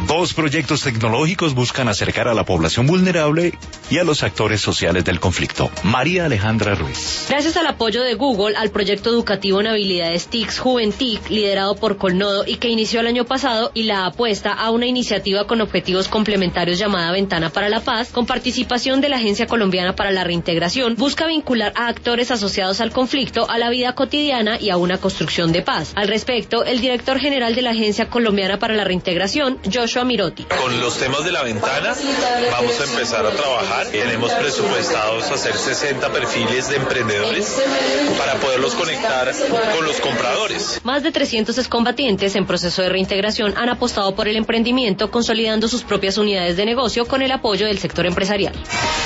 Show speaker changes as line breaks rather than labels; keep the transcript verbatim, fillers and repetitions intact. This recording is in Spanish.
Dos proyectos tecnológicos buscan acercar a la población vulnerable y a los actores sociales del conflicto. María Alejandra Ruiz.
Gracias al apoyo de Google al proyecto educativo en habilidades T I C Juventic, liderado por Colnodo y que inició el año pasado, y la apuesta a una iniciativa con objetivos complementarios llamada Ventana para la Paz, con participación de la Agencia Colombiana para la Reintegración, busca vincular a actores asociados al conflicto a la vida cotidiana y a una construcción de paz. Al respecto, el director general de la Agencia Colombiana para la Reintegración, Joshua Mirotti.
Con los temas de la ventana vamos a empezar a trabajar. Tenemos presupuestados hacer sesenta perfiles de emprendedores para poderlos conectar con los compradores.
Más de trescientos excombatientes en proceso de reintegración han apostado por el emprendimiento, consolidando sus propias unidades de negocio con el apoyo del sector empresarial.